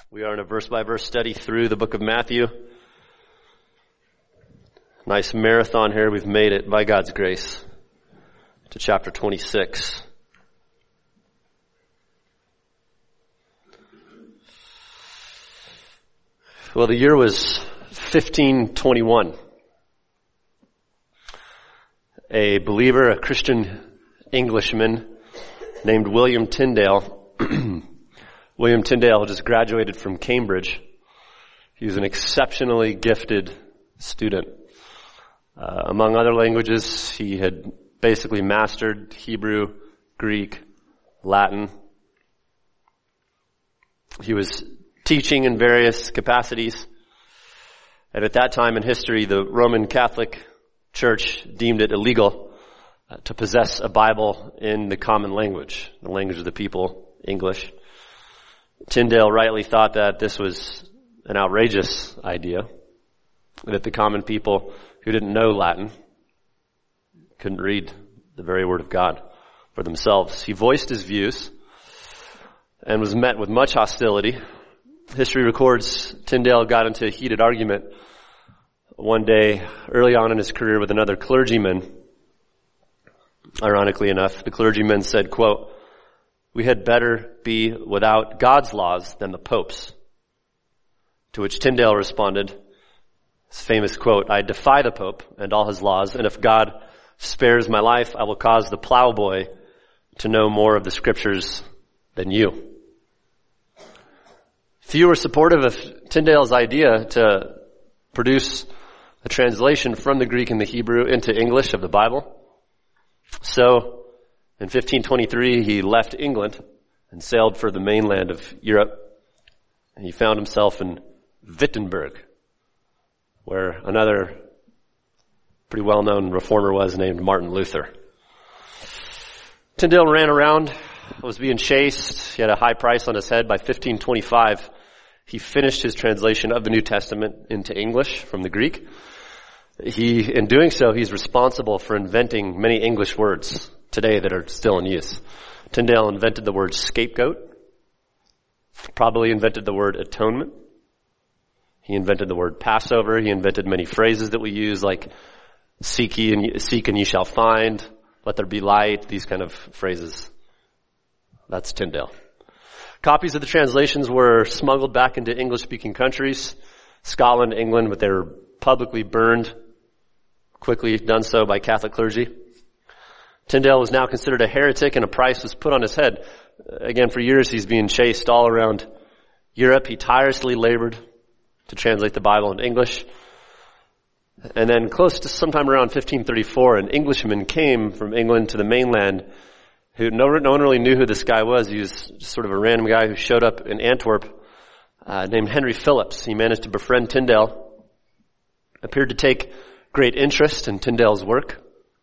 We are in a verse-by-verse study through the book of Matthew. Nice marathon here. We've made it, by God's grace, to chapter 26. Well, the year was 1521. A believer, a Christian Englishman named William Tyndale. William Tyndale just graduated from Cambridge. He was an exceptionally gifted student. Among other languages, he had basically mastered Hebrew, Greek, Latin. He was teaching in various capacities. And at that time in history, the Roman Catholic Church deemed it illegal to possess a Bible in the common language, the language of the people, English. Tyndale rightly thought that this was an outrageous idea, that the common people who didn't know Latin couldn't read the very word of God for themselves. He voiced his views and was met with much hostility. History records Tyndale got into a heated argument one day early on in his career with another clergyman. Ironically enough, the clergyman said, quote, "We had better be without God's laws than the Pope's." To which Tyndale responded, his famous quote, "I defy the Pope and all his laws, and if God spares my life, I will cause the plowboy to know more of the scriptures than you." Few were supportive of Tyndale's idea to produce a translation from the Greek and the Hebrew into English of the Bible. So, in 1523, he left England and sailed for the mainland of Europe. And he found himself in Wittenberg, where another pretty well-known reformer was named Martin Luther. Tyndale ran around, was being chased. He had a high price on his head. By 1525, he finished his translation of the New Testament into English from the Greek. In doing so, he's responsible for inventing many English words today that are still in use. Tyndale invented the word scapegoat, probably invented the word atonement. He invented the word Passover. He invented many phrases that we use like seek and ye shall find, let there be light, these kind of phrases. That's Tyndale. Copies of the translations were smuggled back into English-speaking countries, Scotland, England, but they were publicly burned, quickly done so by Catholic clergy. Tyndale was now considered a heretic and a price was put on his head. Again, for years he's being chased all around Europe. He tirelessly labored to translate the Bible into English. And then close to sometime around 1534, an Englishman came from England to the mainland who no one really knew who this guy was. He was just sort of a random guy who showed up in Antwerp named Henry Phillips. He managed to befriend Tyndale, appeared to take great interest in Tyndale's work.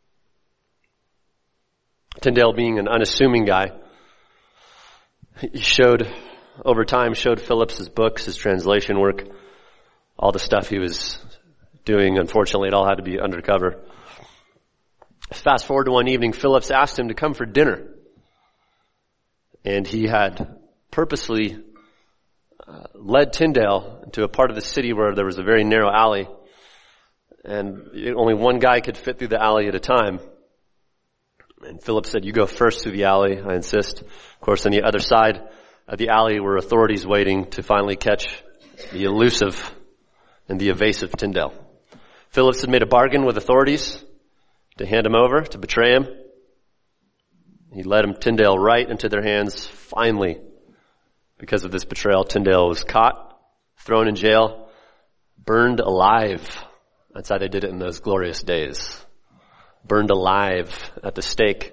Tyndale being an unassuming guy, he over time showed Phillips his books, his translation work, all the stuff he was doing. Unfortunately, it all had to be undercover. Fast forward to one evening, Phillips asked him to come for dinner. And he had purposely led Tyndale into a part of the city where there was a very narrow alley. And only one guy could fit through the alley at a time. And Phillips said, "You go first through the alley, I insist." Of course, on the other side of the alley were authorities waiting to finally catch the elusive and the evasive Tyndale. Phillips had made a bargain with authorities to hand him over, to betray him. He led Tyndale right into their hands. Finally, because of this betrayal, Tyndale was caught, thrown in jail, burned alive. That's how they did it in those glorious days. Burned alive at the stake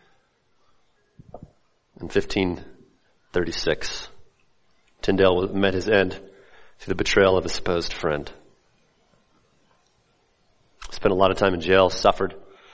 in 1536. Tyndale met his end through the betrayal of a supposed friend. Spent a lot of time in jail, suffered.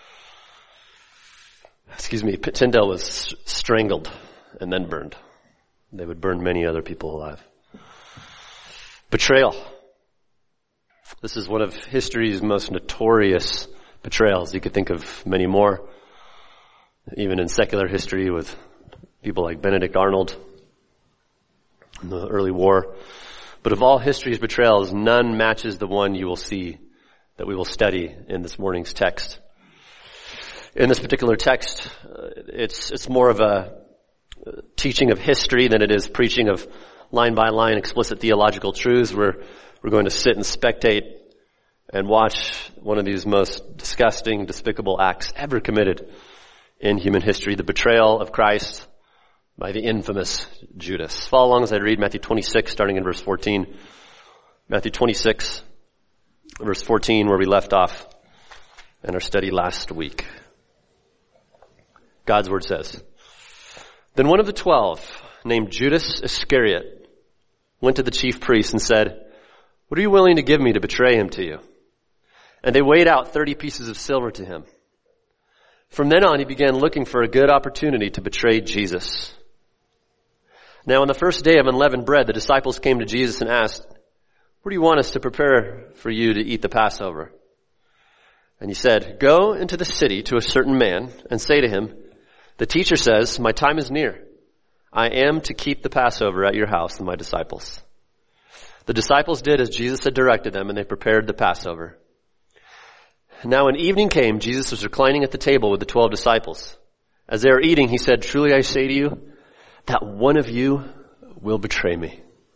Tyndale was strangled and then burned. They would burn many other people alive. Betrayal. This is one of history's most notorious betrayals. You could think of many more, even in secular history with people like Benedict Arnold, in the early war. But of all history's betrayals, none matches the one you will see that we will study in this morning's text. In this particular text, it's more of a teaching of history than it is preaching of line by line explicit theological truths. We're going to sit and spectate and watch one of these most disgusting, despicable acts ever committed in human history, the betrayal of Christ by the infamous Judas. Follow along as I read Matthew 26, starting in verse 14. Matthew 26, verse 14, where we left off in our study last week. God's word says, "Then one of the 12, named Judas Iscariot, went to the chief priests and said, 'What are you willing to give me to betray him to you?' And they weighed out 30 pieces of silver to him. From then on, he began looking for a good opportunity to betray Jesus. Now on the first day of unleavened bread, the disciples came to Jesus and asked, 'What do you want us to prepare for you to eat the Passover?' And he said, 'Go into the city to a certain man and say to him, the teacher says, my time is near. I am to keep the Passover at your house and my disciples.' The disciples did as Jesus had directed them, and they prepared the Passover. Now when evening came, Jesus was reclining at the table with the 12 disciples. As they were eating, he said, 'Truly I say to you, that one of you will betray me.'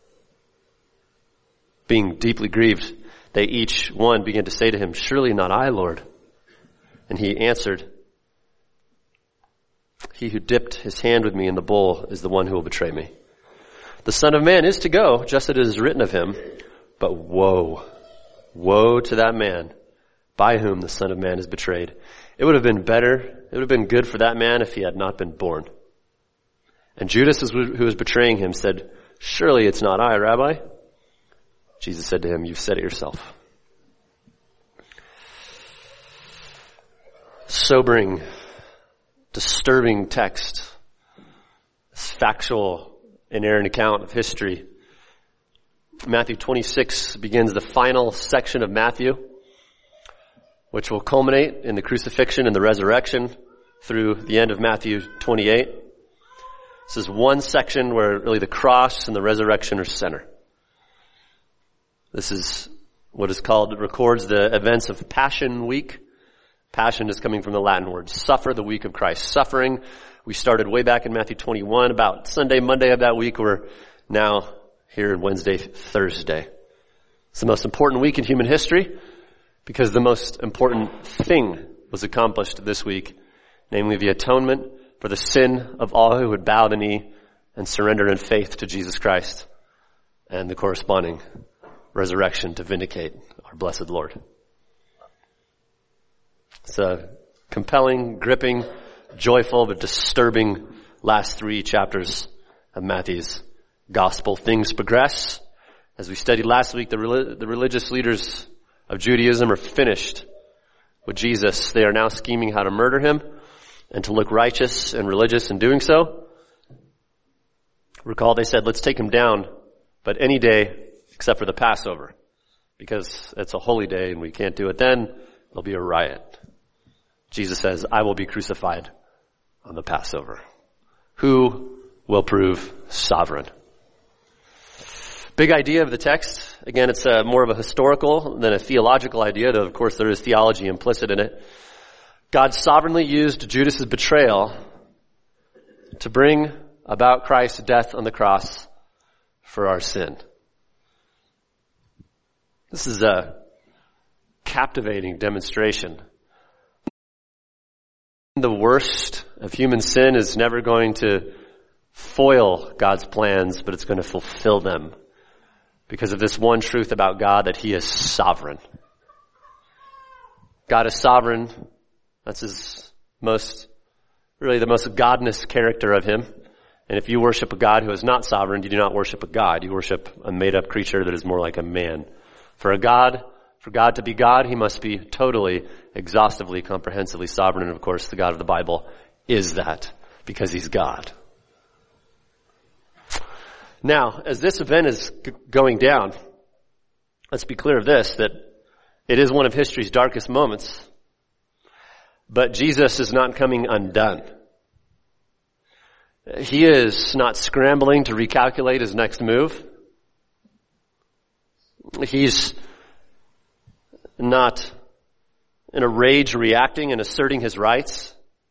Being deeply grieved, they each one began to say to him, 'Surely not I, Lord.' And he answered, 'He who dipped his hand with me in the bowl is the one who will betray me. The Son of Man is to go, just as it is written of him, but woe to that man by whom the Son of Man is betrayed. It would have been good for that man if he had not been born.' And Judas, who was betraying him, said, 'Surely it's not I, Rabbi.' Jesus said to him, 'You've said it yourself.'" Sobering, disturbing text. This factual, inerrant account of history. Matthew 26 begins the final section of Matthew, which will culminate in the crucifixion and the resurrection through the end of Matthew 28. This is one section where really the cross and the resurrection are center. This is what is called, it records the events of Passion Week. Passion is coming from the Latin word suffer, the week of Christ. Suffering, we started way back in Matthew 21, about Sunday, Monday of that week. We're now here in Wednesday, Thursday. It's the most important week in human history because the most important thing was accomplished this week, namely the atonement for the sin of all who would bow the knee and surrender in faith to Jesus Christ, and the corresponding resurrection to vindicate our blessed Lord. It's a compelling, gripping, joyful, but disturbing last 3 chapters of Matthew's gospel. Things progress. As we studied last week, the religious leaders of Judaism are finished with Jesus. They are now scheming how to murder him and to look righteous and religious in doing so. Recall they said, let's take him down, but any day except for the Passover, because it's a holy day and we can't do it then. There'll be a riot. Jesus says, I will be crucified on the Passover. Who will prove sovereign? Big idea of the text. Again, it's more of a historical than a theological idea, though of course there is theology implicit in it. God sovereignly used Judas' betrayal to bring about Christ's death on the cross for our sin. This is a captivating demonstration. The worst of human sin is never going to foil God's plans, but it's going to fulfill them because of this one truth about God, that he is sovereign. God is sovereign. That's the most godness character of him. And if you worship a God who is not sovereign, you do not worship a God. You worship a made-up creature that is more like a man. For God to be God, he must be totally, exhaustively, comprehensively sovereign. And of course, the God of the Bible is that, because he's God. Now, as this event is going down, let's be clear of this, that it is one of history's darkest moments. But Jesus is not coming undone. He is not scrambling to recalculate his next move. He's not in a rage reacting and asserting his rights.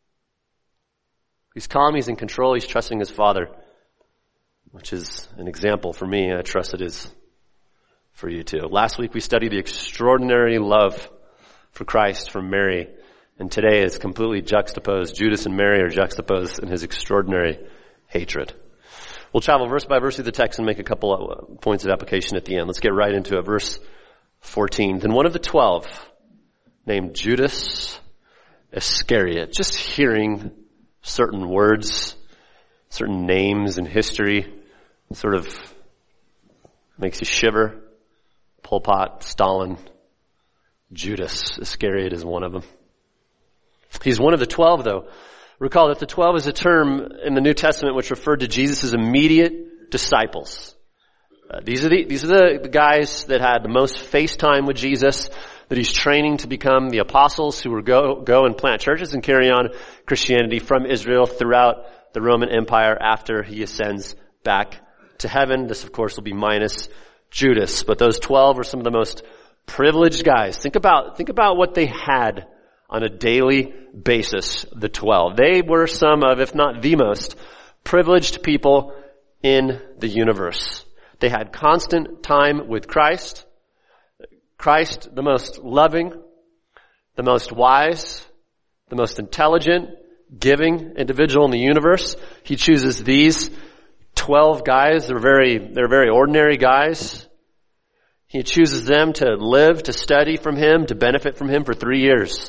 He's calm, he's in control, he's trusting his Father, which is an example for me, and I trust it is for you too. Last week we studied the extraordinary love for Christ from Mary, and today is completely juxtaposed. Judas and Mary are juxtaposed in his extraordinary hatred. We'll travel verse by verse through the text and make a couple of points of application at the end. Let's get right into it. Verse 14. Then one of the 12, named Judas Iscariot, just hearing certain words, certain names in history, sort of makes you shiver. Pol Pot, Stalin, Judas Iscariot is one of them. He's one of the 12, though. Recall that the 12 is a term in the New Testament which referred to Jesus' immediate disciples. These are the guys that had the most face time with Jesus, that he's training to become the apostles who will go and plant churches and carry on Christianity from Israel throughout the Roman Empire after he ascends back to heaven. This, of course, will be minus Judas. But those 12 are some of the most privileged guys. Think about what they had on a daily basis, the 12. They were some of, if not the most, privileged people in the universe. They had constant time with Christ. Christ, the most loving, the most wise, the most intelligent, giving individual in the universe. He chooses these 12 guys. They're very ordinary guys. He chooses them to live, to study from him, to benefit from him for 3 years.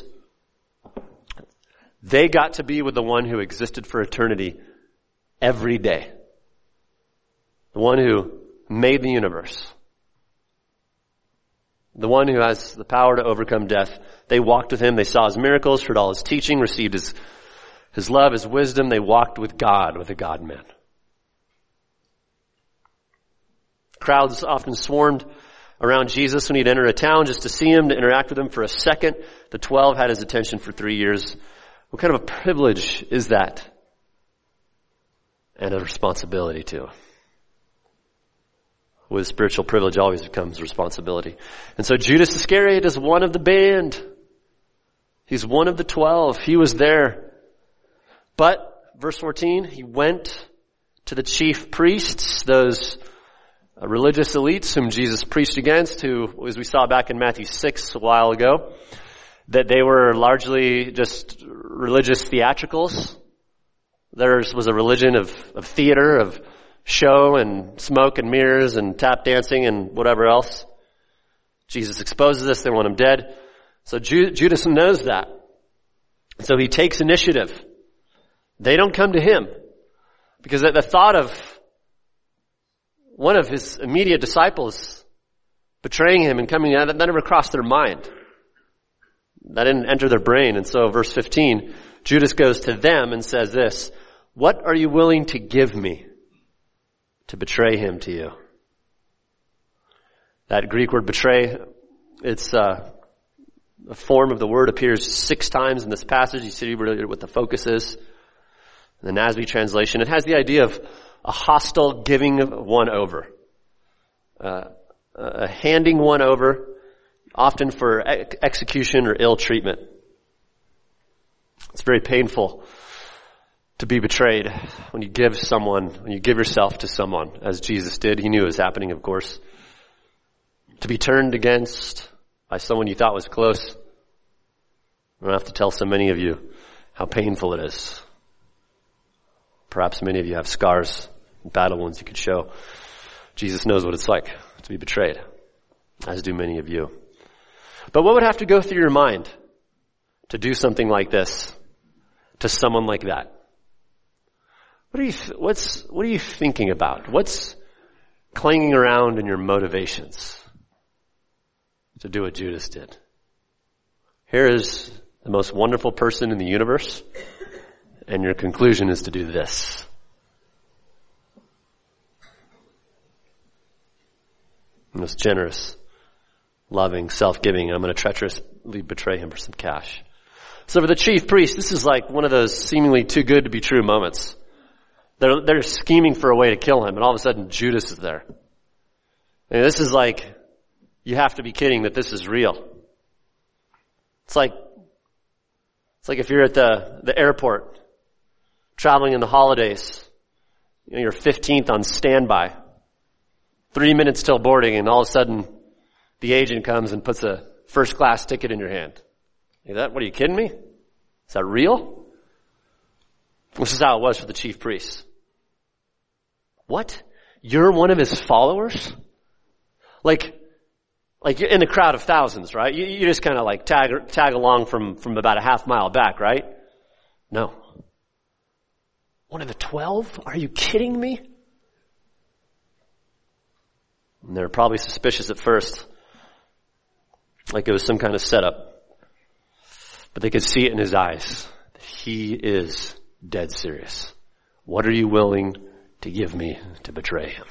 They got to be with the one who existed for eternity every day. The one who made the universe. The one who has the power to overcome death. They walked with him. They saw his miracles, heard all his teaching, received his love, his wisdom. They walked with God, with a God-man. Crowds often swarmed around Jesus when he'd enter a town just to see him, to interact with him for a second. The 12 had his attention for 3 years. What kind of a privilege is that? And a responsibility too. With spiritual privilege always becomes responsibility. And so Judas Iscariot is one of the band. He's one of the 12. He was there. But, verse 14, he went to the chief priests, those religious elites whom Jesus preached against, who, as we saw back in Matthew 6 a while ago, that they were largely just religious theatricals. Theirs was a religion of theater, of show and smoke and mirrors and tap dancing and whatever else. Jesus exposes this. They want him dead. So Judas knows that. So he takes initiative. They don't come to him because at the thought of one of his immediate disciples betraying him and coming out, that never crossed their mind. That didn't enter their brain. And so verse 15, Judas goes to them and says this, "What are you willing to give me to betray him to you?" That Greek word betray, it's a form of the word appears 6 times in this passage. You see really what the focus is. In the NASB translation, it has the idea of a hostile giving one over. A handing one over, often for execution or ill treatment. It's very painful to be betrayed when you give yourself to someone, as Jesus did. He knew it was happening, of course. To be turned against by someone you thought was close. I don't have to tell so many of you how painful it is. Perhaps many of you have scars, battle wounds you could show. Jesus knows what it's like to be betrayed, as do many of you. But what would have to go through your mind to do something like this to someone like that? What are you thinking about? What's clanging around in your motivations to do what Judas did? Here is the most wonderful person in the universe, and your conclusion is to do this. Most generous, loving, self-giving, and I'm going to treacherously betray him for some cash. So for the chief priest, this is like one of those seemingly too good to be true moments. They're scheming for a way to kill him, and all of a sudden Judas is there. And this is like, you have to be kidding that this is real. It's like if you're at the airport, traveling in the holidays, you're 15th on standby, 3 minutes till boarding, and all of a sudden the agent comes and puts a first class ticket in your hand. What are you kidding me? Is that real? This is how it was for the chief priests. What? You're one of his followers? Like you're in the crowd of thousands, right? You just kind of like tag along from about a half mile back, right? No. One of the 12? Are you kidding me? And they're probably suspicious at first, like it was some kind of setup. But they could see it in his eyes. He is dead serious. What are you willing to give me to betray him?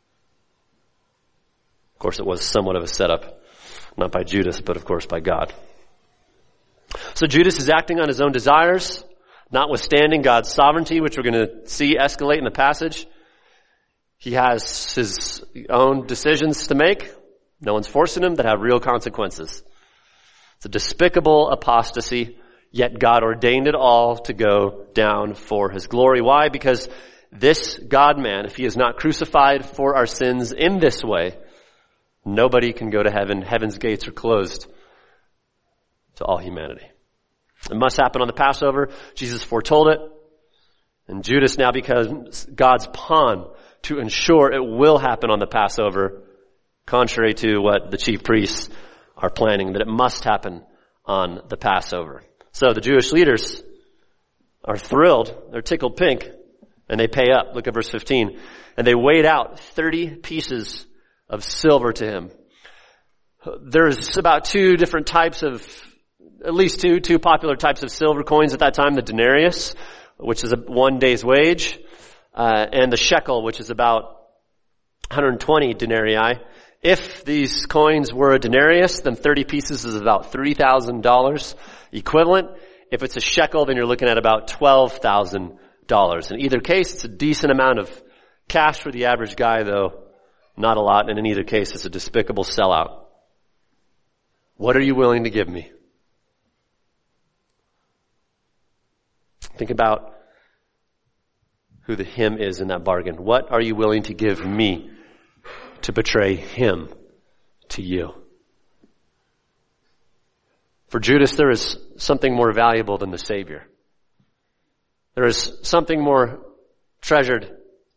Of course, it was somewhat of a setup, not by Judas, but of course by God. So Judas is acting on his own desires, notwithstanding God's sovereignty, which we're going to see escalate in the passage. He has his own decisions to make. No one's forcing him, that have real consequences. It's a despicable apostasy, yet God ordained it all to go down for his glory. Why? Because this God-man, if he is not crucified for our sins in this way, nobody can go to heaven. Heaven's gates are closed to all humanity. It must happen on the Passover. Jesus foretold it. And Judas now becomes God's pawn to ensure it will happen on the Passover, contrary to what the chief priests are planning, that it must happen on the Passover. So the Jewish leaders are thrilled. They're tickled pink, and they pay up. Look at verse 15. And they weighed out 30 pieces of silver to him. There's about two different types of, at least two popular types of silver coins at that time. The denarius, which is 1 day's wage, and the shekel, which is about 120 denarii. If these coins were a denarius, then 30 pieces is about $3,000 equivalent. If it's a shekel, then you're looking at about $12,000. In either case, it's a decent amount of cash for the average guy, though not a lot. And in either case, it's a despicable sellout. What are you willing to give me? Think about who the him is in that bargain. What are you willing to give me to betray him to you? For Judas, there is something more valuable than the Savior. There is something more treasured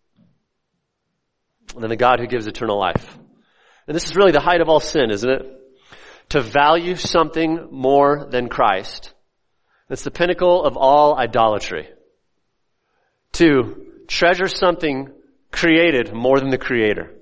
than the God who gives eternal life. And this is really the height of all sin, isn't it? To value something more than Christ. It's the pinnacle of all idolatry. To treasure something created more than the Creator.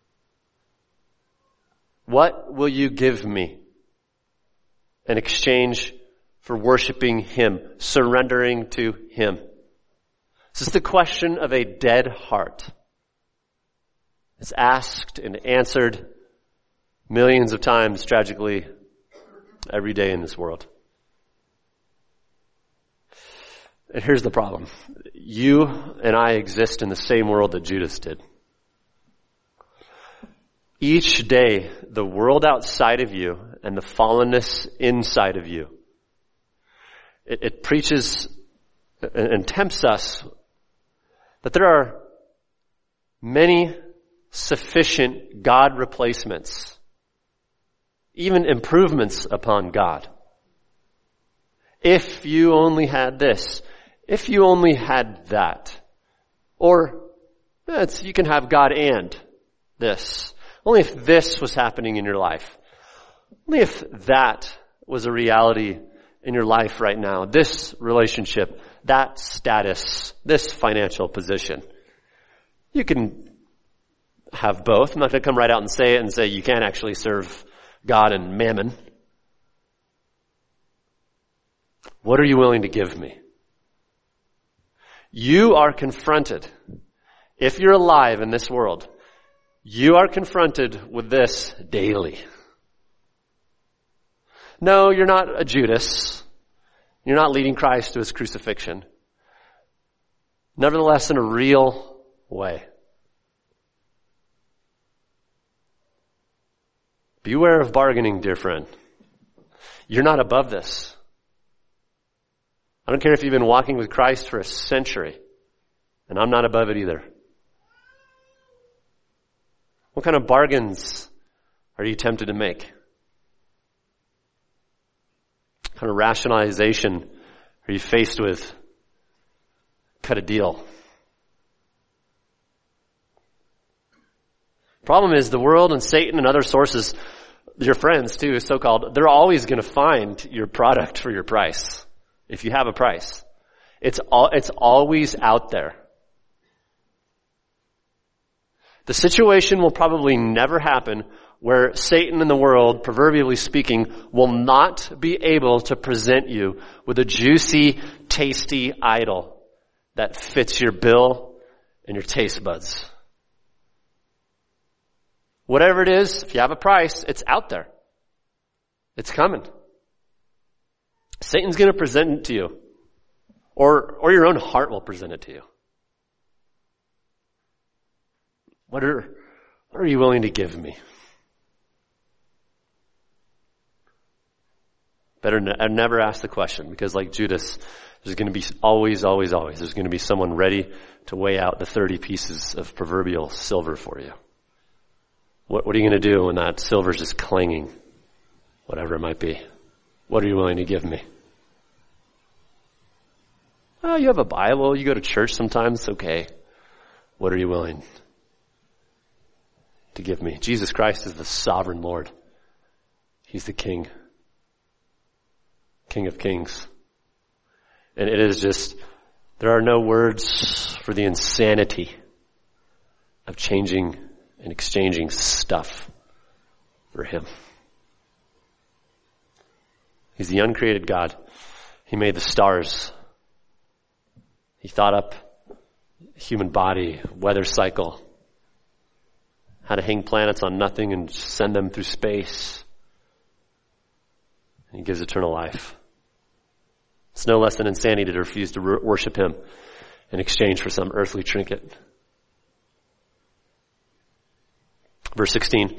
What will you give me in exchange for worshiping him, surrendering to him? This is the question of a dead heart. It's asked and answered millions of times, tragically, every day in this world. And here's the problem. You and I exist in the same world that Judas did. Each day, the world outside of you and the fallenness inside of you, it preaches and tempts us that there are many sufficient God replacements, even improvements upon God. If you only had this, if you only had that, or you can have God and this. Only if this was happening in your life. Only if that was a reality in your life right now. This relationship, that status, this financial position. You can have both. I'm not going to come right out and say you can't actually serve God and mammon. What are you willing to give me? You are confronted, if you're alive in this world, you are confronted with this daily. No, you're not a Judas. You're not leading Christ to his crucifixion. Nevertheless, in a real way. Beware of bargaining, dear friend. You're not above this. I don't care if you've been walking with Christ for a century, and I'm not above it either. What kind of bargains are you tempted to make? What kind of rationalization are you faced with? Cut a deal. Problem is, the world and Satan and other sources, your friends too, so-called, they're always going to find your product for your price. If you have a price. It's always out there. The situation will probably never happen where Satan and the world, proverbially speaking, will not be able to present you with a juicy, tasty idol that fits your bill and your taste buds. Whatever it is, if you have a price, it's out there. It's coming. Satan's going to present it to you. Or your own heart will present it to you. What are you willing to give me? Better never ask the question, because like Judas, there's going to be always, there's going to be someone ready to weigh out the 30 pieces of proverbial silver for you. What are you going to do when that silver's just clanging? Whatever it might be. What are you willing to give me? Oh, you have a Bible, you go to church sometimes, okay. What are you willing to give me? Jesus Christ is the sovereign Lord. He's the King. King of Kings. And it is just, there are no words for the insanity of changing and exchanging stuff for Him. He's the uncreated God. He made the stars. He thought up human body, weather cycle, how to hang planets on nothing and send them through space. And He gives eternal life. It's no less than insanity to refuse to worship Him in exchange for some earthly trinket. Verse 16.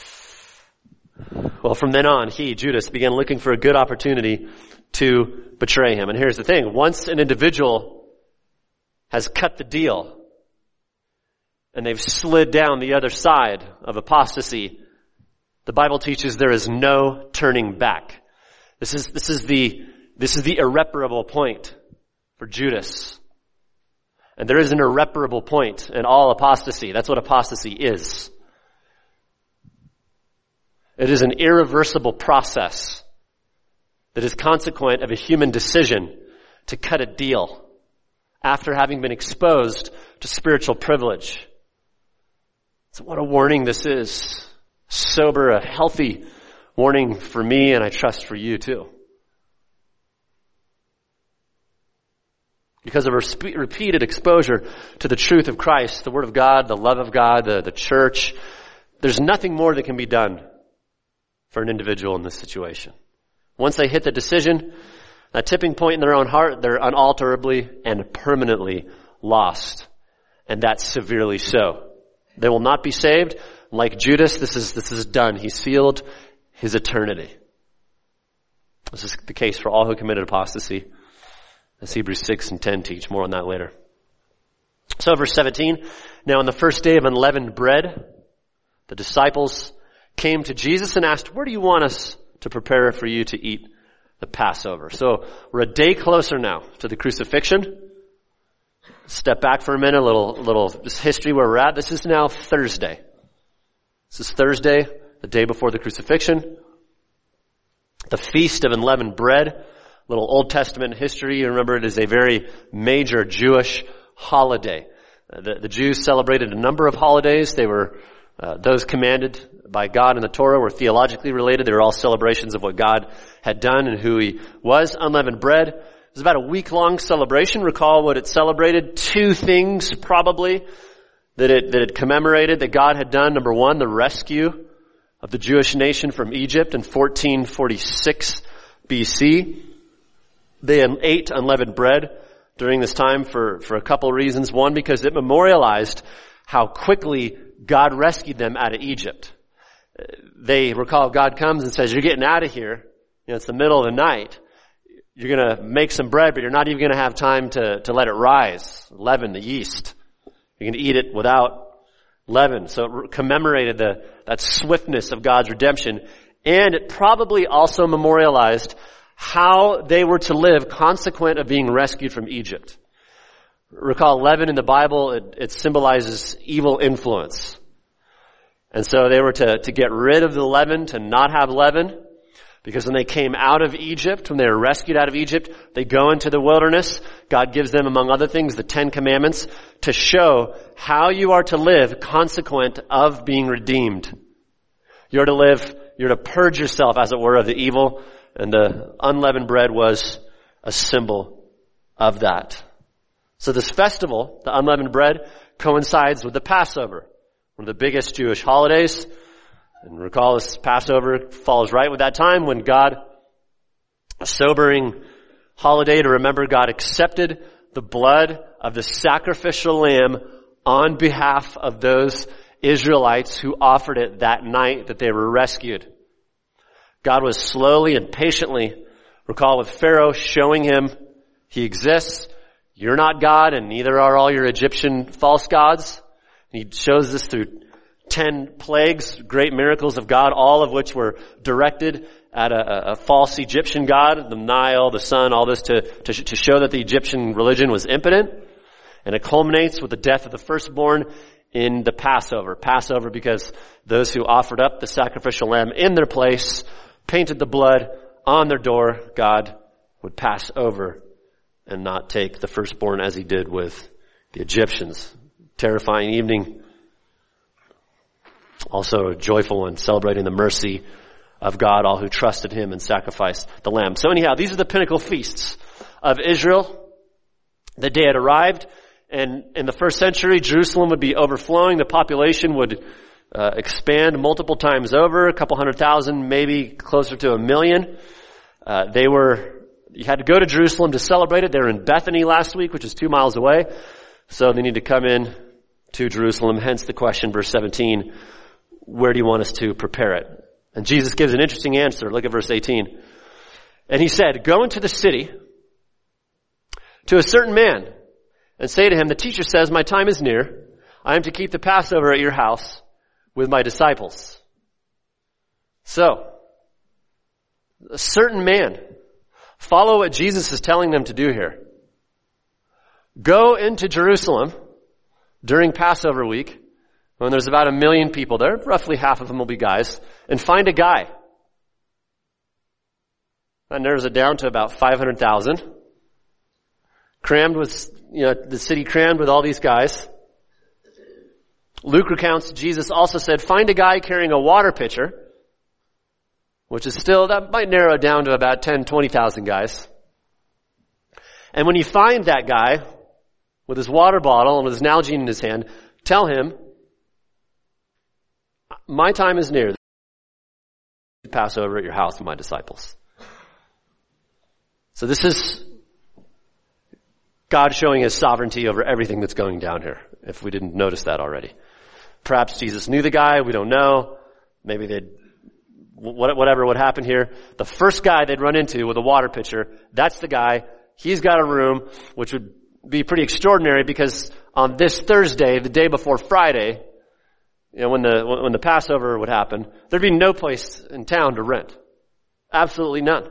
Well, from then on, he, Judas, began looking for a good opportunity to betray Him. And here's the thing. Once an individual has cut the deal and they've slid down the other side of apostasy, the Bible teaches there is no turning back. This is the irreparable point for Judas. And there is an irreparable point in all apostasy. That's what apostasy is. It is an irreversible process that is consequent of a human decision to cut a deal after having been exposed to spiritual privilege. So what a warning this is. Sober, a healthy warning for me, and I trust for you too. Because of repeated exposure to the truth of Christ, the Word of God, the love of God, the church, there's nothing more that can be done for an individual in this situation. Once they hit the decision, that tipping point in their own heart, they're unalterably and permanently lost. And that's severely so. They will not be saved. Like Judas, this is done. He's sealed his eternity. This is the case for all who committed apostasy. As Hebrews 6 and 10 teach. More on that later. So verse 17. Now on the first day of unleavened bread, the disciples came to Jesus and asked, where do you want us to prepare for you to eat the Passover? So we're a day closer now to the crucifixion. Step back for a minute, a little history where we're at. This is now Thursday. This is Thursday, the day before the crucifixion. The Feast of Unleavened Bread. Little Old Testament history. You remember it is a very major Jewish holiday. The Jews celebrated a number of holidays. They were those commanded by God in the Torah were theologically related. They were all celebrations of what God had done and who He was. Unleavened bread. It was about a week-long celebration. Recall what it celebrated. Two things probably that it commemorated that God had done. Number one, the rescue of the Jewish nation from Egypt in 1446 BC. They ate unleavened bread during this time for a couple of reasons. One, because it memorialized how quickly God rescued them out of Egypt. They recall God comes and says, you're getting out of here. It's the middle of the night. You're going to make some bread, but you're not even going to have time to let it rise, leaven the yeast. You're going to eat it without leaven. So it commemorated that swiftness of God's redemption. And it probably also memorialized how they were to live consequent of being rescued from Egypt. Recall, leaven in the Bible, it symbolizes evil influence. And so they were to get rid of the leaven, to not have leaven, because when they came out of Egypt, when they were rescued out of Egypt, they go into the wilderness. God gives them, among other things, the 10 Commandments to show how you are to live consequent of being redeemed. You're to purge yourself, as it were, of the evil, and the unleavened bread was a symbol of that. So this festival, the unleavened bread, coincides with the Passover, one of the biggest Jewish holidays. And recall, this Passover falls right with that time when God, a sobering holiday to remember God accepted the blood of the sacrificial lamb on behalf of those Israelites who offered it that night that they were rescued. God was slowly and patiently, recall, with Pharaoh showing him he exists. You're not God, and neither are all your Egyptian false gods. He shows this through 10 plagues, great miracles of God, all of which were directed at a false Egyptian god, the Nile, the sun, all this to show that the Egyptian religion was impotent. And it culminates with the death of the firstborn in the Passover. Passover because those who offered up the sacrificial lamb in their place, painted the blood on their door, God would pass over and not take the firstborn as he did with the Egyptians. Terrifying evening. Also a joyful one, celebrating the mercy of God, all who trusted him and sacrificed the lamb. So anyhow, these are the pinnacle feasts of Israel. The day had arrived, and in the first century, Jerusalem would be overflowing. The population would expand multiple times over, a couple 100,000, maybe closer to 1 million. You had to go to Jerusalem to celebrate it. They were in Bethany last week, which is 2 miles away. So they need to come in to Jerusalem. Hence the question, verse 17, where do you want us to prepare it? And Jesus gives an interesting answer. Look at verse 18. And he said, go into the city to a certain man and say to him, the teacher says, my time is near. I am to keep the Passover at your house with my disciples. So, a certain man. Follow what Jesus is telling them to do here. Go into Jerusalem during Passover week, when there's about 1 million people there, roughly half of them will be guys, and find a guy. That narrows it down to about 500,000. Crammed with, the city crammed with all these guys. Luke recounts Jesus also said, find a guy carrying a water pitcher, which is still, that might narrow it down to about 10, 20,000 guys. And when you find that guy with his water bottle and with his Nalgene in his hand, tell him, my time is near. Passover at your house with my disciples. So this is God showing his sovereignty over everything that's going down here, if we didn't notice that already. Perhaps Jesus knew the guy, we don't know. Maybe whatever would happen here. The first guy they'd run into with a water pitcher, that's the guy. He's got a room, which would be pretty extraordinary because on this Thursday, the day before Friday, when the Passover would happen, there'd be no place in town to rent. Absolutely none.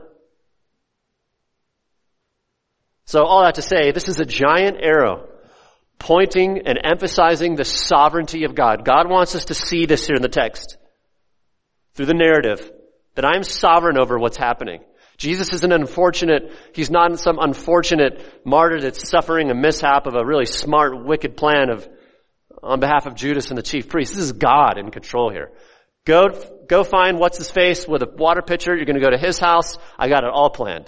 So all that to say, this is a giant arrow pointing and emphasizing the sovereignty of God. God wants us to see this here in the text, through the narrative, that I'm sovereign over what's happening. Jesus isn't he's not some unfortunate martyr that's suffering a mishap of a really smart, wicked plan on behalf of Judas and the chief priests. This is God in control here. Go find what's his face with a water pitcher. You're going to go to his house. I got it all planned.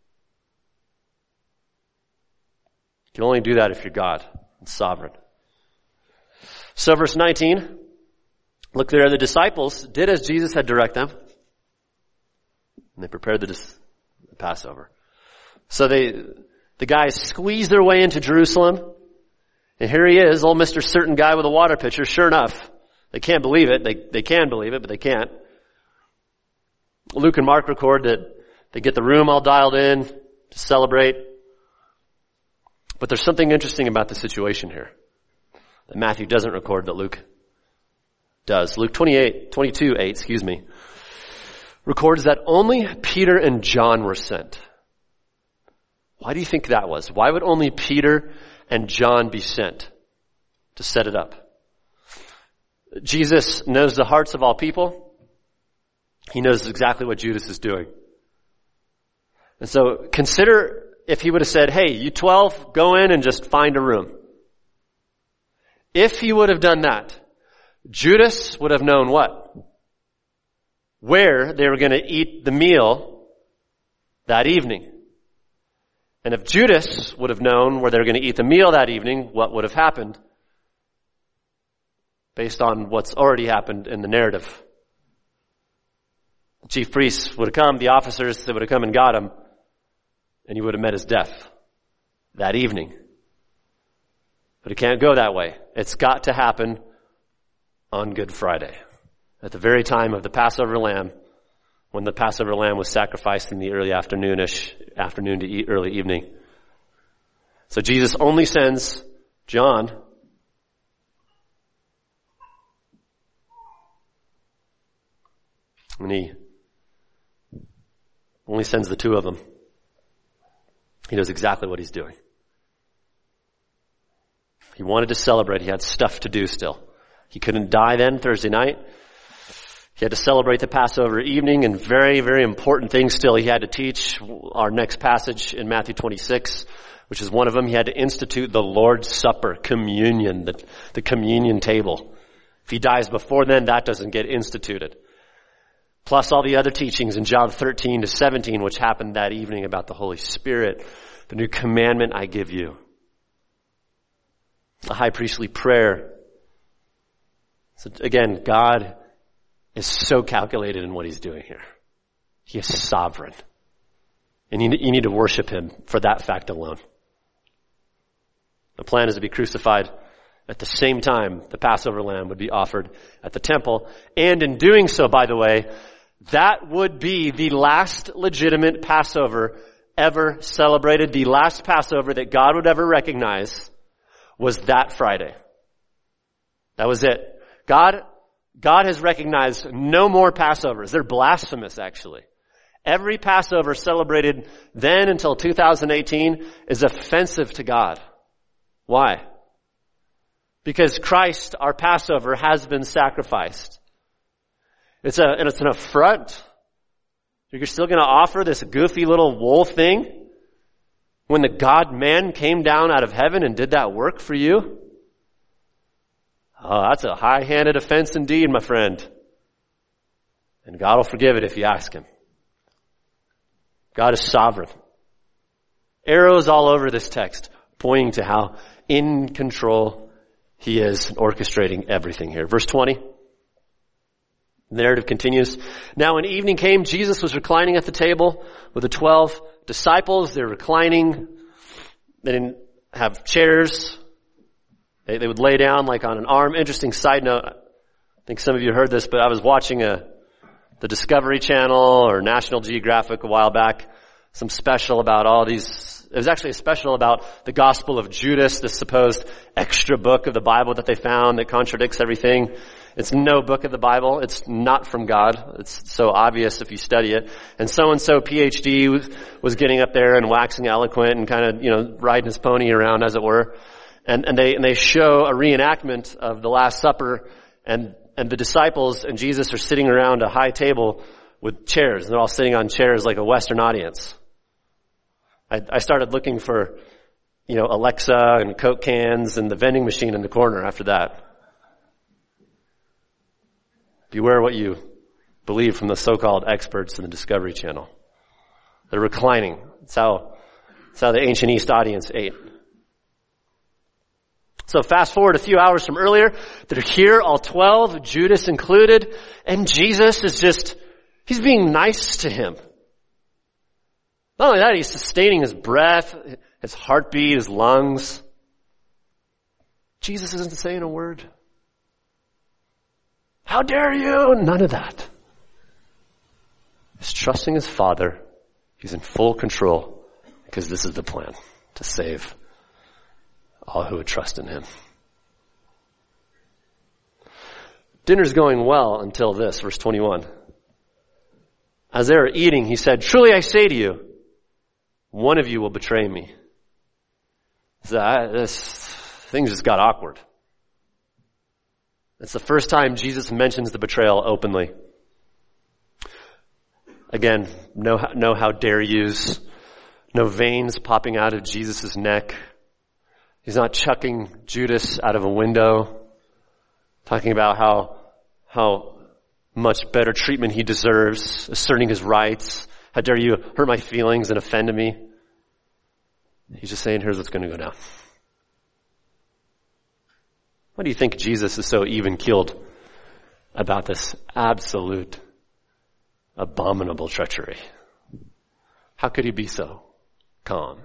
You can only do that if you're God and sovereign. So verse 19, look there, the disciples did as Jesus had directed them. And they prepared the Passover. So The guys squeeze their way into Jerusalem. And here he is, old Mr. Certain Guy with a water pitcher. Sure enough, they can't believe it. They can believe it, but they can't. Luke and Mark record that they get the room all dialed in to celebrate. But there's something interesting about the situation here that Matthew doesn't record that Luke does. Luke 22:8, records that only Peter and John were sent. Why do you think that was? Why would only Peter and John be sent to set it up? Jesus knows the hearts of all people. He knows exactly what Judas is doing. And so consider if he would have said, hey, you 12, go in and just find a room. If he would have done that, Judas would have known what? Where they were going to eat the meal that evening. And if Judas would have known where they were going to eat the meal that evening, what would have happened? Based on what's already happened in the narrative. The chief priests would have come, the officers would have come and got him, and he would have met his death that evening. But it can't go that way. It's got to happen on Good Friday, at the very time of the Passover lamb, when the Passover lamb was sacrificed in the early afternoon to early evening. So Jesus only sends John and he only sends the two of them. He knows exactly what he's doing. He wanted to celebrate. He had stuff to do still. He couldn't die then, Thursday night. He had to celebrate the Passover evening, and very, very important things still he had to teach. Our next passage in Matthew 26, which is one of them, he had to institute the Lord's Supper, communion, the communion table. If he dies before then, that doesn't get instituted. Plus all the other teachings in John 13 to 17, which happened that evening about the Holy Spirit, the new commandment I give you. A high priestly prayer. So again, God is so calculated in what he's doing here. He is sovereign. And you need to worship him for that fact alone. The plan is to be crucified at the same time the Passover lamb would be offered at the temple. And in doing so, by the way, that would be the last legitimate Passover ever celebrated. The last Passover that God would ever recognize was that Friday. That was it. God has recognized no more Passovers. They're blasphemous, actually. Every Passover celebrated then until 2018 is offensive to God. Why? Because Christ, our Passover, has been sacrificed. It's an affront. You're still going to offer this goofy little wool thing when the God-man came down out of heaven and did that work for you? Oh, that's a high-handed offense indeed, my friend. And God will forgive it if you ask him. God is sovereign. Arrows all over this text pointing to how in control he is orchestrating everything here. Verse 20. The narrative continues. Now when evening came, Jesus was reclining at the table with the 12 disciples. They're reclining. They didn't have chairs. They would lay down like on an arm. Interesting side note. I think some of you heard this, but I was watching the Discovery Channel or National Geographic a while back. Some special about all these. It was actually a special about the Gospel of Judas, this supposed extra book of the Bible that they found that contradicts everything. It's no book of the Bible. It's not from God. It's so obvious if you study it. And so PhD was getting up there and waxing eloquent and kind of, riding his pony around, as it were. And they show a reenactment of the Last Supper, and the disciples and Jesus are sitting around a high table with chairs. And they're all sitting on chairs like a Western audience. I started looking for, Alexa and Coke cans and the vending machine in the corner after that. Beware what you believe from the so-called experts in the Discovery Channel. They're reclining. It's how the ancient East audience ate. So fast forward a few hours from earlier, they're here, all 12, Judas included, and Jesus is he's being nice to him. Not only that, he's sustaining his breath. his heartbeat, his lungs. Jesus isn't saying a word. How dare you? None of that. He's trusting his Father. He's in full control because this is the plan to save all who would trust in him. Dinner's going well until this, verse 21. As they were eating, he said, "Truly I say to you, one of you will betray me." Things just got awkward. It's the first time Jesus mentions the betrayal openly. Again, no how dare yous. No veins popping out of Jesus' neck. He's not chucking Judas out of a window, talking about how much better treatment he deserves, asserting his rights. How dare you hurt my feelings and offend me? He's just saying, here's what's going to go down. Why do you think Jesus is so even-keeled about this absolute abominable treachery? How could he be so calm?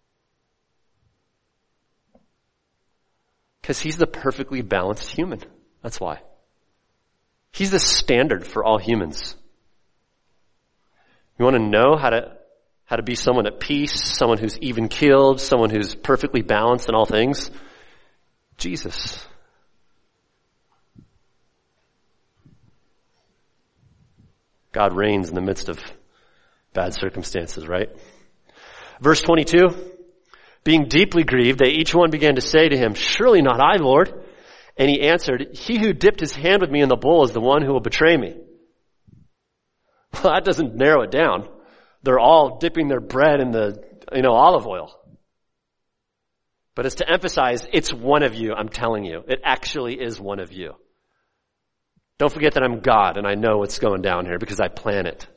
Because he's the perfectly balanced human. That's why. He's the standard for all humans. You want to know how to be someone at peace, someone who's even-keeled, someone who's perfectly balanced in all things? Jesus. God reigns in the midst of bad circumstances, right? Verse 22, being deeply grieved, they each one began to say to him, "Surely not I, Lord." And he answered, "He who dipped his hand with me in the bowl is the one who will betray me." Well, that doesn't narrow it down. They're all dipping their bread in the, olive oil. But it's to emphasize, it's one of you, I'm telling you. It actually is one of you. Don't forget that I'm God and I know what's going down here because I plan it.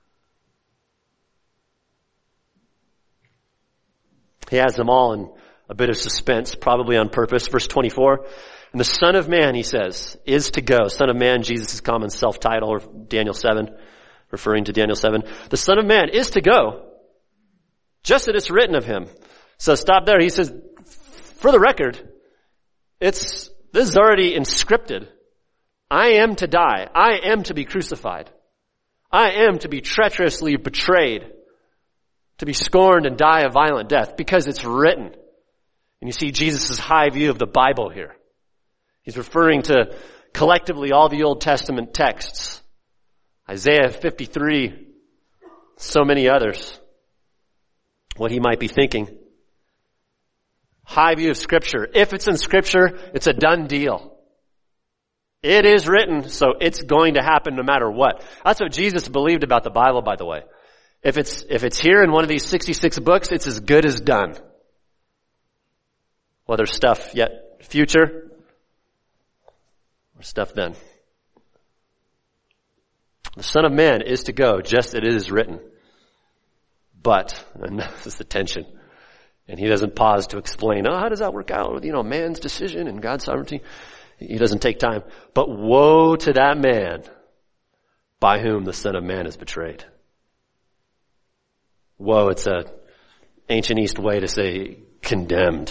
He has them all in a bit of suspense, probably on purpose. Verse 24, and the Son of Man, he says, is to go. Son of Man, Jesus' common self-title, or Daniel 7, referring to Daniel 7. The Son of Man is to go, just as it's written of him. So stop there. He says, for the record, this is already inscripted. I am to die. I am to be crucified. I am to be treacherously betrayed, to be scorned and die a violent death, because it's written. And you see Jesus' high view of the Bible here. He's referring to collectively all the Old Testament texts. Isaiah 53, so many others. What he might be thinking. High view of Scripture. If it's in Scripture, it's a done deal. It is written, so it's going to happen no matter what. That's what Jesus believed about the Bible, by the way. If it's here in one of these 66 books, it's as good as done. Whether stuff yet future or stuff then. The Son of Man is to go just as it is written. But, and this is the tension, and he doesn't pause to explain, how does that work out with, man's decision and God's sovereignty? He doesn't take time. But woe to that man by whom the Son of Man is betrayed. Woe, it's a ancient East way to say condemned.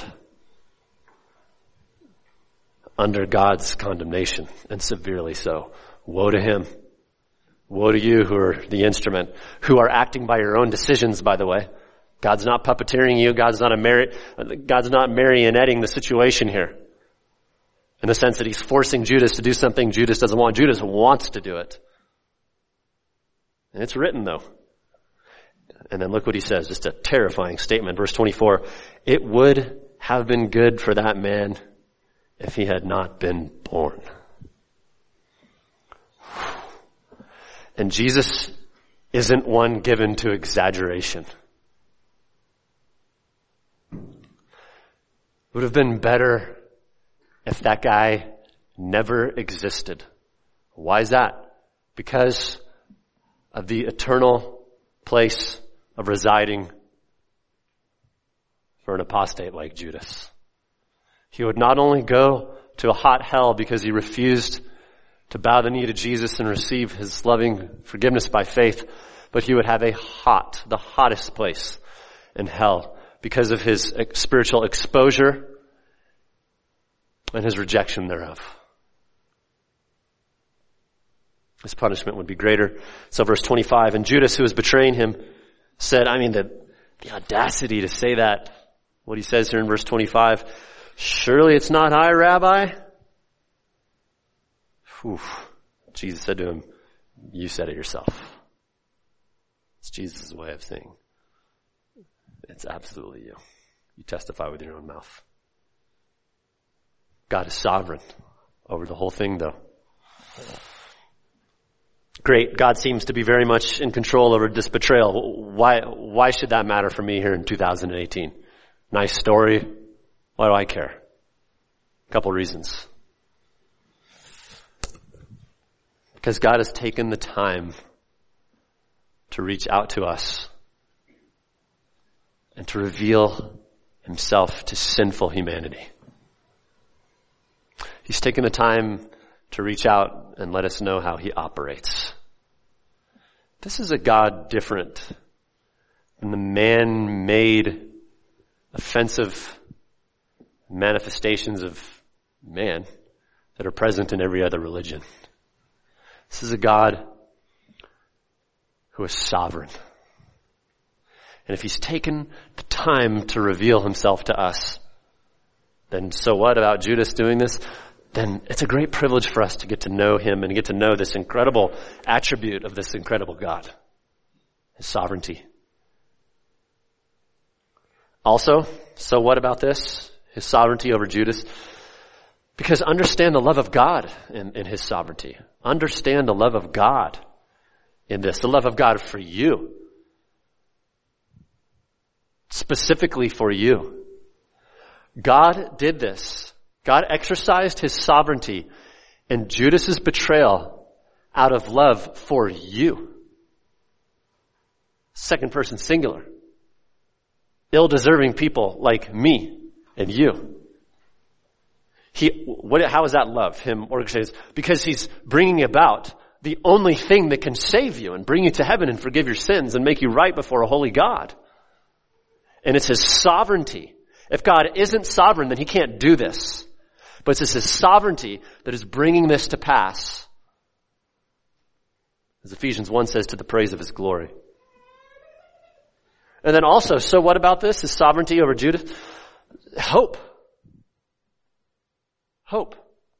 Under God's condemnation, and severely so. Woe to him. Woe to you who are the instrument, who are acting by your own decisions, by the way. God's not puppeteering you. God's not marionetting the situation here. In the sense that he's forcing Judas to do something Judas doesn't want. Judas wants to do it. And it's written though. And then look what he says, just a terrifying statement. Verse 24, it would have been good for that man if he had not been born. And Jesus isn't one given to exaggeration. It would have been better if that guy never existed. Why is that? Because of the eternal place of residing for an apostate like Judas. He would not only go to a hot hell because he refused to bow the knee to Jesus and receive his loving forgiveness by faith, but he would have the hottest place in hell because of his spiritual exposure and his rejection thereof. His punishment would be greater. So verse 25, and Judas, who was betraying him, said, the audacity to say that, what he says here in verse 25, surely it's not I, Rabbi? Whew. Jesus said to him, you said it yourself. It's Jesus' way of saying, it's absolutely you. You testify with your own mouth. God is sovereign over the whole thing, though. Great. God seems to be very much in control over this betrayal. Why should that matter for me here in 2018? Nice story. Why do I care? A couple reasons. Because God has taken the time to reach out to us and to reveal himself to sinful humanity. He's taken the time to reach out and let us know how he operates. This is a God different than the man-made offensive manifestations of man that are present in every other religion. This is a God who is sovereign. And if he's taken the time to reveal himself to us, then so what about Judas doing this? Then it's a great privilege for us to get to know him and get to know this incredible attribute of this incredible God, his sovereignty. Also, so what about this? His sovereignty over Judas? Because understand the love of God in his sovereignty. Understand the love of God in this, the love of God for you. Specifically for you. God did this. God exercised his sovereignty in Judas's betrayal out of love for you. Second person singular. Ill-deserving people like me and you. How is that love? Him orchestrated? Because he's bringing about the only thing that can save you and bring you to heaven and forgive your sins and make you right before a holy God. And it's his sovereignty. If God isn't sovereign, then he can't do this. But it's his sovereignty that is bringing this to pass. As Ephesians 1 says, to the praise of his glory. And then also, so what about this? His sovereignty over Judas? Hope. Hope.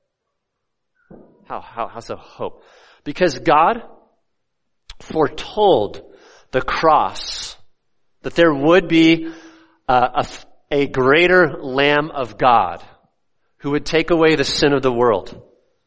How so hope? Because God foretold the cross, that there would be a greater Lamb of God who would take away the sin of the world.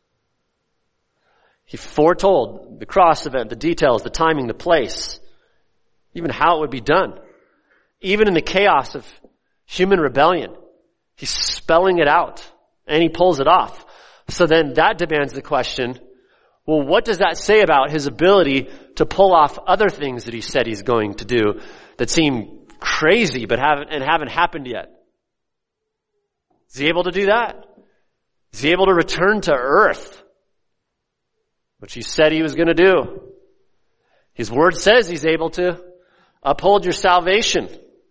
He foretold the cross event, the details, the timing, the place, even how it would be done. Even in the chaos of human rebellion, he's spelling it out and he pulls it off. So then that demands the question, well, what does that say about his ability to pull off other things that he said he's going to do that seem crazy but haven't happened yet? Is he able to do that? Is he able to return to earth, which he said he was going to do? His word says he's able to uphold your salvation.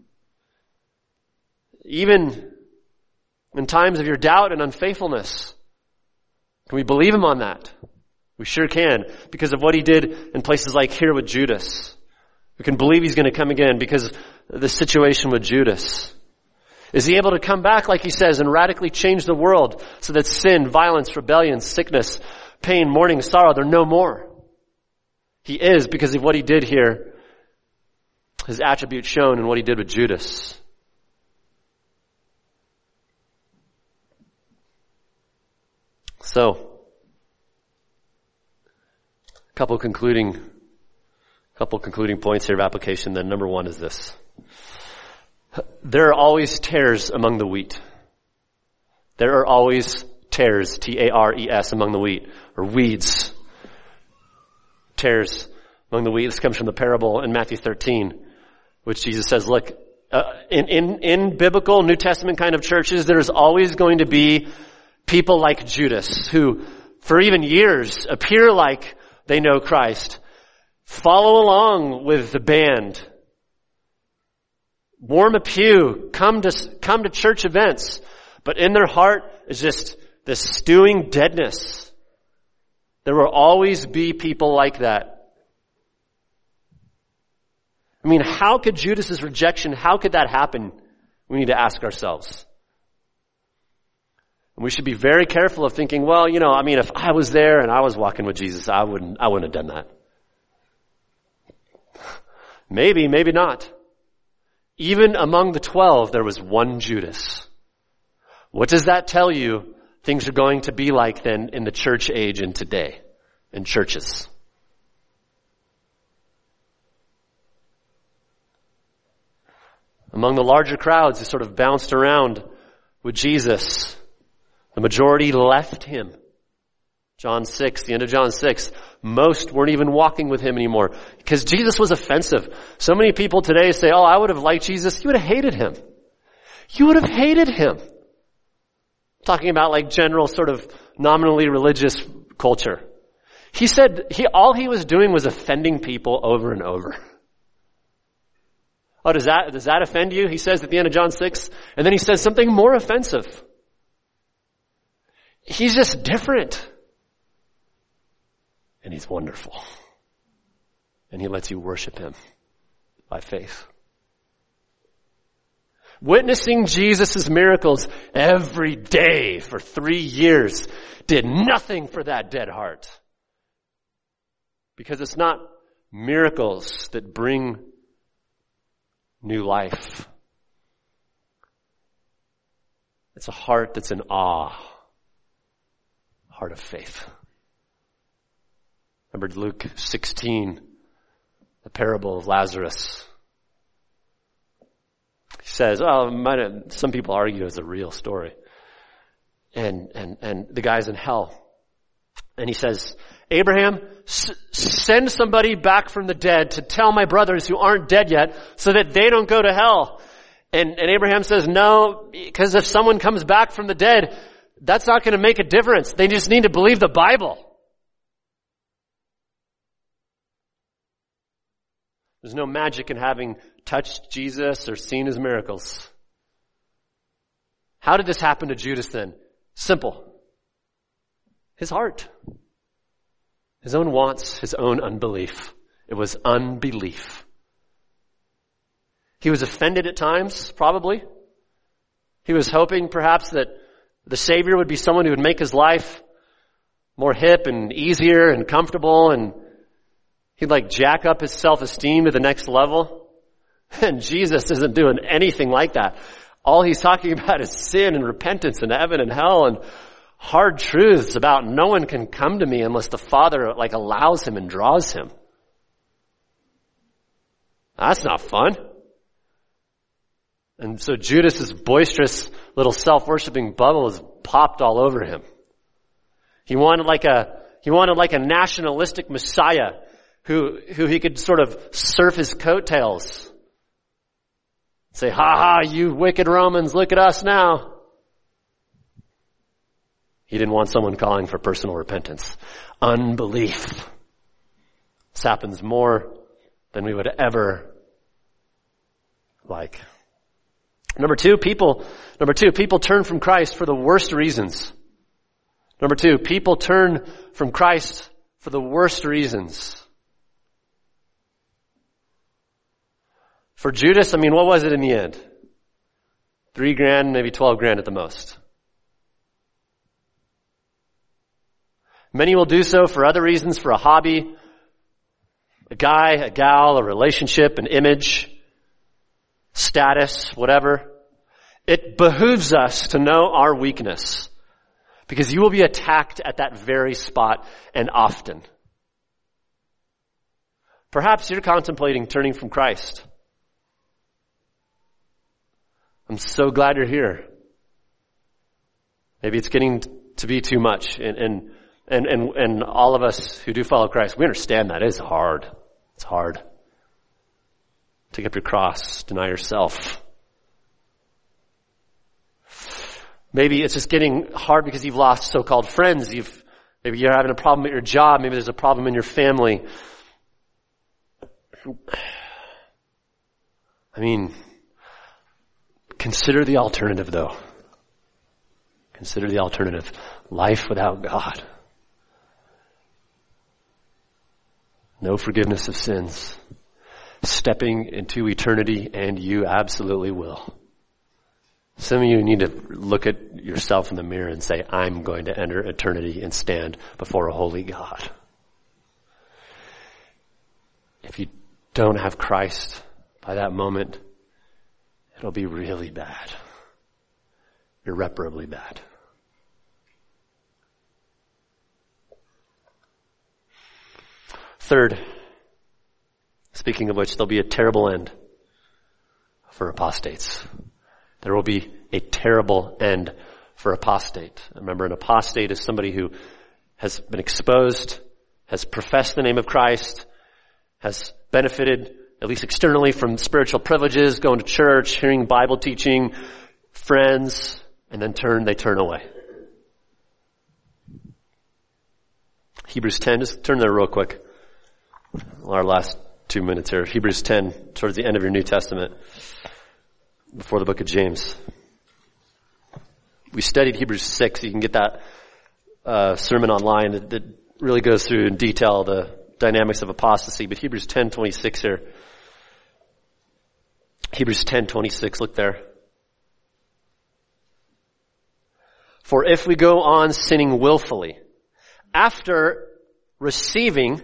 Even in times of your doubt and unfaithfulness. Can we believe him on that? We sure can, because of what he did in places like here with Judas. We can believe he's going to come again because of the situation with Judas. Is he able to come back, like he says, and radically change the world so that sin, violence, rebellion, sickness, pain, mourning, sorrow, they're no more? He is, because of what he did here, his attribute shown in what he did with Judas. So, a couple concluding points here of application. Then number one is this. There are always tares among the wheat. There are always tares, T-A-R-E-S, among the wheat, or weeds. Tares among the wheat. This comes from the parable in Matthew 13, which Jesus says, look, in biblical New Testament kind of churches, there's always going to be people like Judas who, for even years, appear like they know Christ, follow along with the band, warm a pew, come to church events, but in their heart is just this stewing deadness. There will always be people like that. I mean, how could Judas's rejection, how could that happen? We need to ask ourselves. And we should be very careful of thinking, well, if I was there and I was walking with Jesus, I wouldn't have done that. Maybe, maybe not. Even among the 12, there was one Judas. What does that tell you things are going to be like then in the church age and today, in churches? Among the larger crowds who sort of bounced around with Jesus, the majority left him. John 6, the end of John 6, most weren't even walking with him anymore because Jesus was offensive. So many people today say, I would have liked Jesus. You would have hated him. You would have hated him. Talking about like general sort of nominally religious culture. He said all he was doing was offending people over and over. Oh, does that offend you? He says at the end of John 6, and then he says something more offensive. He's just different. And he's wonderful. And he lets you worship him by faith. Witnessing Jesus' miracles every day for 3 years did nothing for that dead heart. Because it's not miracles that bring new life. It's a heart that's in awe. Heart of faith. Remember Luke 16, the parable of Lazarus. He says, some people argue it's a real story. And the guy's in hell. And he says, Abraham, send somebody back from the dead to tell my brothers who aren't dead yet so that they don't go to hell. And Abraham says, no, because if someone comes back from the dead, that's not going to make a difference. They just need to believe the Bible. There's no magic in having touched Jesus or seen his miracles. How did this happen to Judas then? Simple. His heart. His own wants, his own unbelief. It was unbelief. He was offended at times, probably. He was hoping perhaps that the Savior would be someone who would make his life more hip and easier and comfortable, and he'd jack up his self-esteem to the next level. And Jesus isn't doing anything like that. All he's talking about is sin and repentance and heaven and hell and hard truths about no one can come to me unless the Father allows him and draws him. That's not fun. And so Judas's boisterous little self-worshiping bubble has popped all over him. He wanted like a nationalistic Messiah who he could sort of surf his coattails. Say, ha ha, you wicked Romans, look at us now. He didn't want someone calling for personal repentance. Unbelief. This happens more than we would ever like. Number two, people turn from Christ for the worst reasons. Number two, people turn from Christ for the worst reasons. For Judas, what was it in the end? $3,000, maybe $12,000 at the most. Many will do so for other reasons, for a hobby, a guy, a gal, a relationship, an image, status, whatever. It behooves us to know our weakness, because you will be attacked at that very spot and often. Perhaps you're contemplating turning from Christ. I'm so glad you're here. Maybe it's getting to be too much. And all of us who do follow Christ, we understand that. It is hard. It's hard. Take up your cross. Deny yourself. Maybe it's just getting hard because you've lost so-called friends. Maybe you're having a problem at your job. Maybe there's a problem in your family. Consider the alternative, though. Consider the alternative. Life without God. No forgiveness of sins. Stepping into eternity, and you absolutely will. Some of you need to look at yourself in the mirror and say, I'm going to enter eternity and stand before a holy God. If you don't have Christ by that moment, it'll be really bad. Irreparably bad. Third, speaking of which, there'll be a terrible end for apostates. There will be a terrible end for apostate. Remember, an apostate is somebody who has been exposed, has professed the name of Christ, has benefited, at least externally, from spiritual privileges, going to church, hearing Bible teaching, friends, and then they turn away. Hebrews 10, just turn there real quick. Our last 2 minutes here. Hebrews 10, towards the end of your New Testament, before the book of James. We studied Hebrews 6. You can get that sermon online that really goes through in detail the dynamics of apostasy. But Hebrews 10:26 here. Hebrews 10:26, look there. For if we go on sinning willfully, after receiving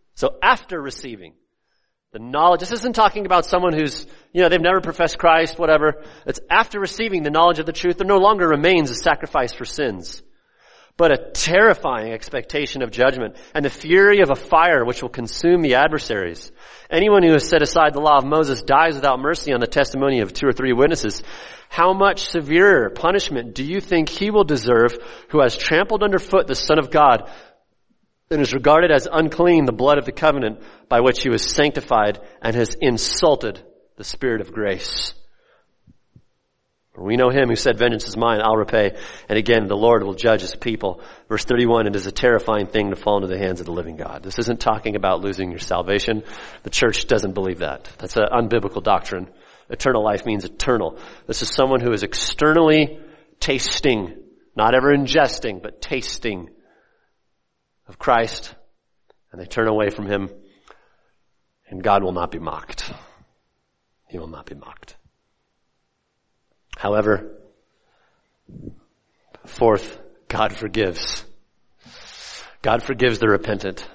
the knowledge, this isn't talking about someone who's, they've never professed Christ, whatever. It's after receiving the knowledge of the truth, there no longer remains a sacrifice for sins, but a terrifying expectation of judgment and the fury of a fire which will consume the adversaries. Anyone who has set aside the law of Moses dies without mercy on the testimony of 2 or 3 witnesses. How much severer punishment do you think he will deserve who has trampled underfoot the Son of God and is regarded as unclean the blood of the covenant by which he was sanctified and has insulted the Spirit of grace? We know him who said, vengeance is mine, I'll repay. And again, the Lord will judge his people. Verse 31, it is a terrifying thing to fall into the hands of the living God. This isn't talking about losing your salvation. The church doesn't believe that. That's an unbiblical doctrine. Eternal life means eternal. This is someone who is externally tasting, not ever ingesting, but tasting of Christ, and they turn away from him, and God will not be mocked. He will not be mocked. However, fourth, God forgives. God forgives the repentant.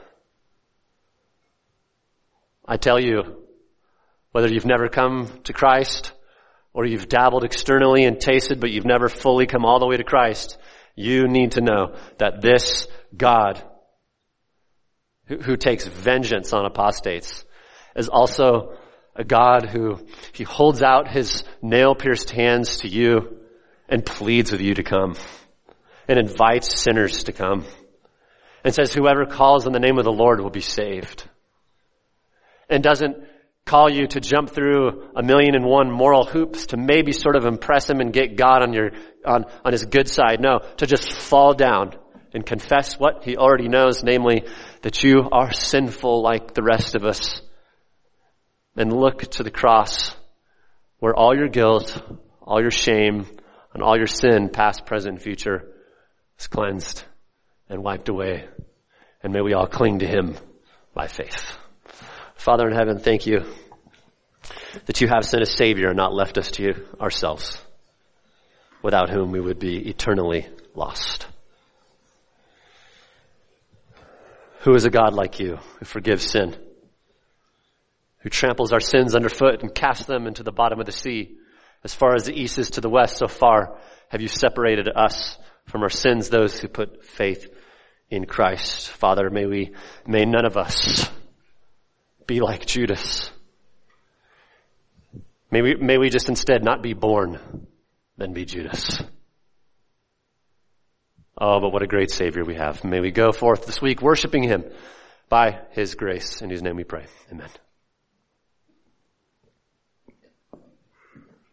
I tell you, whether you've never come to Christ or you've dabbled externally and tasted, but you've never fully come all the way to Christ, you need to know that this God who takes vengeance on apostates is also a God who he holds out his nail-pierced hands to you and pleads with you to come and invites sinners to come and says whoever calls on the name of the Lord will be saved, and doesn't call you to jump through 1,000,001 moral hoops to maybe sort of impress him and get God on his good side. No, to just fall down and confess what he already knows, namely that you are sinful like the rest of us, and look to the cross where all your guilt, all your shame, and all your sin, past, present, and future, is cleansed and wiped away. And may we all cling to him by faith. Father in heaven, thank you that you have sent a Savior and not left us to ourselves, without whom we would be eternally lost. Who is a God like you, who forgives sin, who tramples our sins underfoot and casts them into the bottom of the sea? As far as the east is to the west, so far have you separated us from our sins, those who put faith in Christ. Father, may none of us be like Judas. May we just instead not be born, then be Judas. Oh, but what a great Savior we have. May we go forth this week worshiping him by his grace. In his name we pray. Amen.